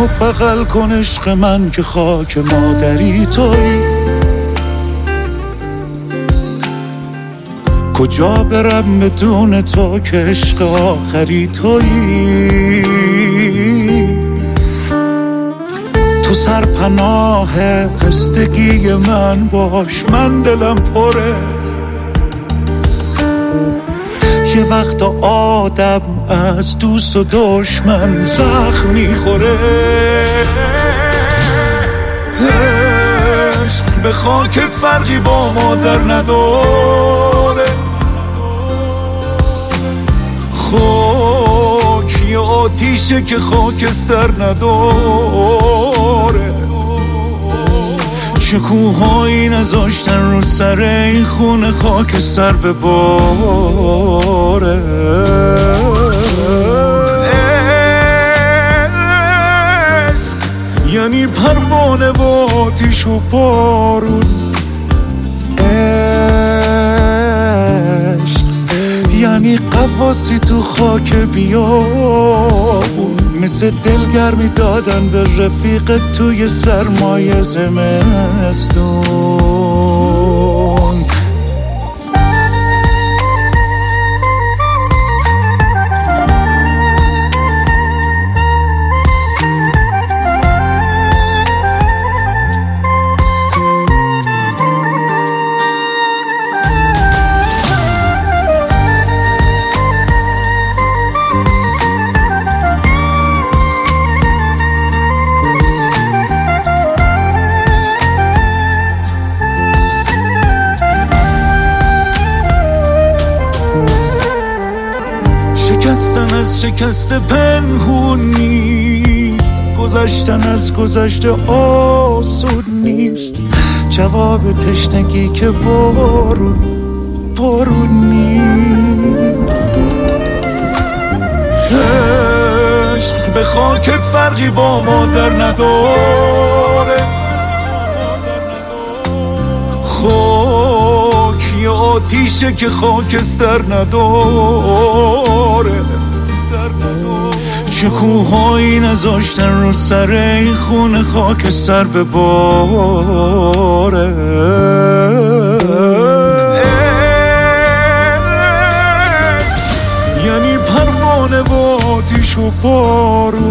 منو بغل کن عشق من که خاک مادری تویی. کجا برم بدون تو که عشق آخری تویی. تو سرپناه خستگی من باش، من دلم پره. یه وقت آدم از دوست و دشمن زخم میخوره. عشق به خاکت فرقی با مادر نداره. خاک یه آتیشه که خاکستر نداره. چه کوهایی نذاشتن رو سر این خونه خاکستر بباره. عشق یعنی پروانه و آتیش و بارون. عشق یعنی قواسی تو خاک بیابون. مثل دلگرمی دادن به رفیق توی سرمایه زمستون. شکستن از شکست پنهون نیست. گذشتن از گذشته آسون نیست. جواب تشنگی که بارون نیست. عشق به خاکت فرقی با مادر نداره. یه آتیشه که خاکستر نداره. چه کوهایی نذاشتن رو سر این خونه خاکستر بباره. یعنی پروانه و آتیش و بارون.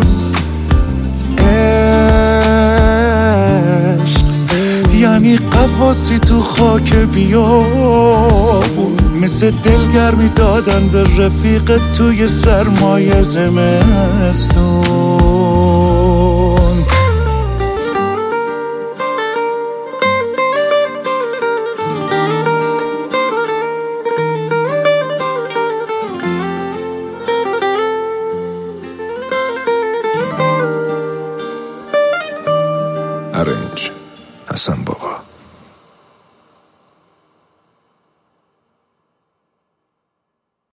یعنی قواسی تو خاک بیابون. مثل دلگرمی دادن به رفیق توی سرمایه زمستون. ارنج حسن بابا.